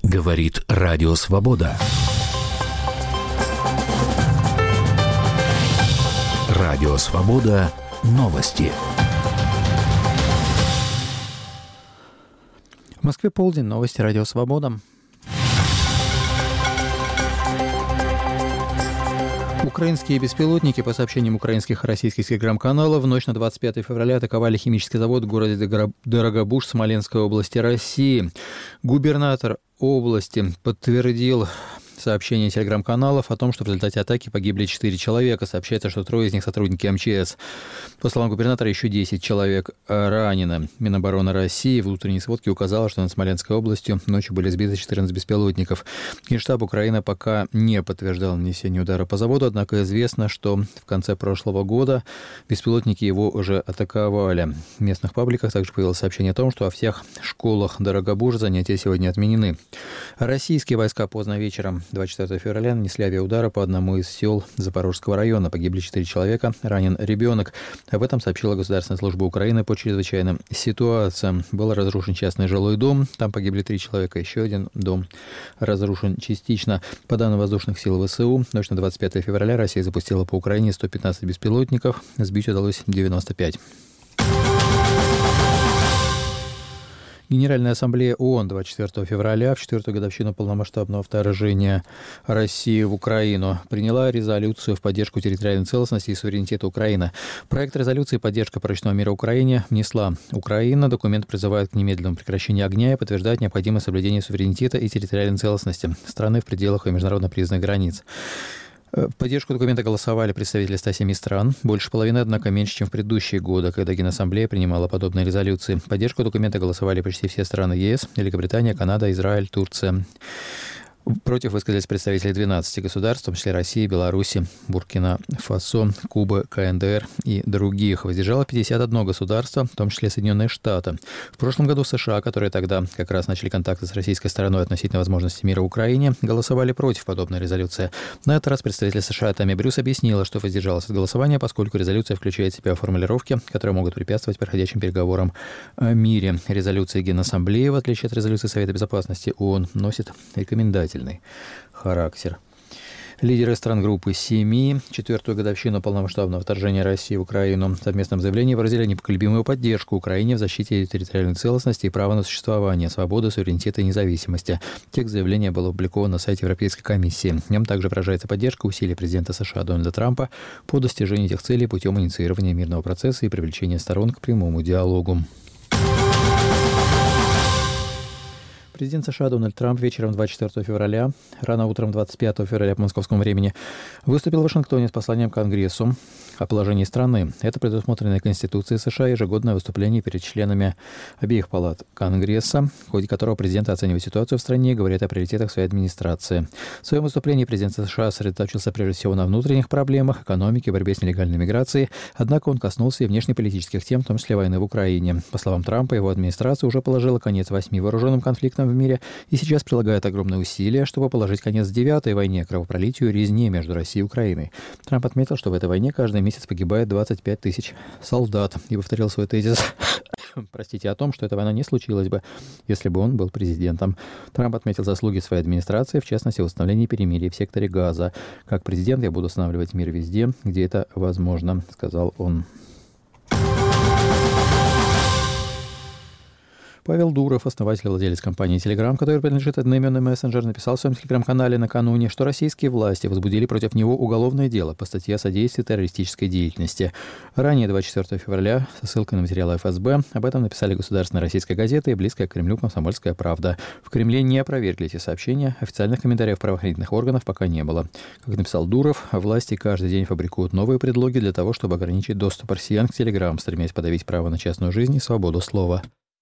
Говорит Радио Свобода. Радио Свобода. Новости. В Москве полдень. Новости Радио Свобода. Украинские беспилотники, по сообщениям украинских и российских телеграм-каналов, в ночь на 25 февраля атаковали химический завод в городе Дорогобуж Смоленской области России. Губернатор области подтвердил сообщение телеграм-каналов о том, что в результате атаки погибли 4 человека. Сообщается, что 3 из них сотрудники МЧС. По словам губернатора, еще 10 человек ранены. Минобороны России в утренней сводке указала, что над Смоленской областью ночью были сбиты 14 беспилотников. Генштаб Украины пока не подтверждал нанесение удара по заводу, однако известно, что в конце прошлого года беспилотники его уже атаковали. В местных пабликах также появилось сообщение о том, что во всех школах Дорогобужа занятия сегодня отменены. Российские войска поздно вечером 24 февраля нанесли авиаудары по одному из сел Запорожского района. Погибли 4 человека, ранен ребенок. Об этом сообщила Государственная служба Украины по чрезвычайным ситуациям. Был разрушен частный жилой дом, там погибли 3 человека, еще один дом разрушен частично. По данным воздушных сил ВСУ, ночь на 25 февраля Россия запустила по Украине 115 беспилотников, сбить удалось 95. Генеральная ассамблея ООН 24 февраля, в 4-ю годовщину полномасштабного вторжения России в Украину, приняла резолюцию в поддержку территориальной целостности и суверенитета Украины. Проект резолюции «Поддержка прочного мира Украине» внесла Украина. Документ призывает к немедленному прекращению огня и подтверждает необходимость соблюдения суверенитета и территориальной целостности страны в пределах ее международно признанных границ. В поддержку документа голосовали представители 107 стран, больше половины, однако, меньше, чем в предыдущие годы, когда Генассамблея принимала подобные резолюции. В поддержку документа голосовали почти все страны ЕС, Великобритания, Канада, Израиль, Турция. Против высказались представители 12 государств, в том числе России, Беларуси, Буркина-Фасо, Кубы, КНДР и других. Воздержало 51 государство, в том числе Соединенные Штаты. В прошлом году США, которые тогда как раз начали контакты с российской стороной относительно возможности мира в Украине, голосовали против подобной резолюции. На этот раз представитель США Тамми Брюс объяснила, что воздержалась от голосования, поскольку резолюция включает в себя формулировки, которые могут препятствовать проходящим переговорам о мире. Резолюция Генассамблеи, в отличие от резолюции Совета Безопасности ООН, носит рекомендательный характер. Лидеры стран группы 7, 4-ю годовщину полномасштабного вторжения России в Украину, в совместном заявлении выразили непоколебимую поддержку Украине в защите ее территориальной целостности и права на существование, свободы, суверенитета и независимости. Текст заявления был опубликован на сайте Европейской комиссии. В нем также выражается поддержка усилий президента США Дональда Трампа по достижению этих целей путем инициирования мирного процесса и привлечения сторон к прямому диалогу. Президент США Дональд Трамп вечером 24 февраля, рано утром 25 февраля по московскому времени, выступил в Вашингтоне с посланием к Конгрессу о положении страны. Это предусмотренное Конституцией США ежегодное выступление перед членами обеих палат Конгресса, в ходе которого президент оценивает ситуацию в стране и говорит о приоритетах своей администрации. В своем выступлении президент США сосредоточился прежде всего на внутренних проблемах, экономике, борьбе с нелегальной миграцией, однако он коснулся и внешнеполитических тем, в том числе войны в Украине. По словам Трампа, его администрация уже положила конец 8 вооруженным конфликтам в мире и сейчас прилагает огромные усилия, чтобы положить конец 9-й войне, кровопролитию и резне между Россией и Украиной. Трамп отметил, что в этой войне каждый месяц погибает 25 тысяч солдат и повторил свой тезис о том, что эта война не случилась бы, если бы он был президентом. Трамп отметил заслуги своей администрации, в частности, в восстановлении перемирия в секторе Газа. Как президент я буду устанавливать мир везде, где это возможно, сказал он. Павел Дуров, основатель и владелец компании Telegram, который принадлежит одноименный мессенджер, написал в своем телеграм-канале накануне, что российские власти возбудили против него уголовное дело по статье о содействии террористической деятельности. Ранее, 24 февраля, со ссылкой на материалы ФСБ, об этом написали государственная российская газета и близкая к Кремлю «Комсомольская правда». В Кремле не опровергли эти сообщения, официальных комментариев правоохранительных органов пока не было. Как написал Дуров, власти каждый день фабрикуют новые предлоги для того, чтобы ограничить доступ россиян к Telegram, стремясь подавить право на частную жизнь и свободу слова.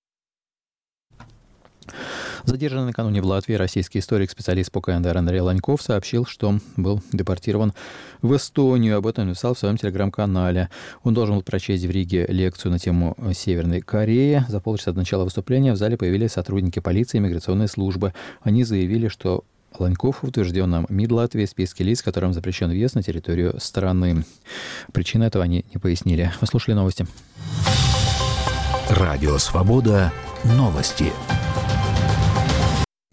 Задержанный накануне в Латвии российский историк, специалист по КНДР Андрей Ланьков сообщил, что был депортирован в Эстонию. Об этом написал в своем телеграм-канале. Он должен был прочесть в Риге лекцию на тему Северной Кореи. За полчаса до начала выступления в зале появились сотрудники полиции и миграционной службы. Они заявили, что Ланьков в утвержденном МИД Латвии в списке лиц, которым запрещен въезд на территорию страны. Причины этого они не пояснили. Вы слушали новости. Радио Свобода. Новости.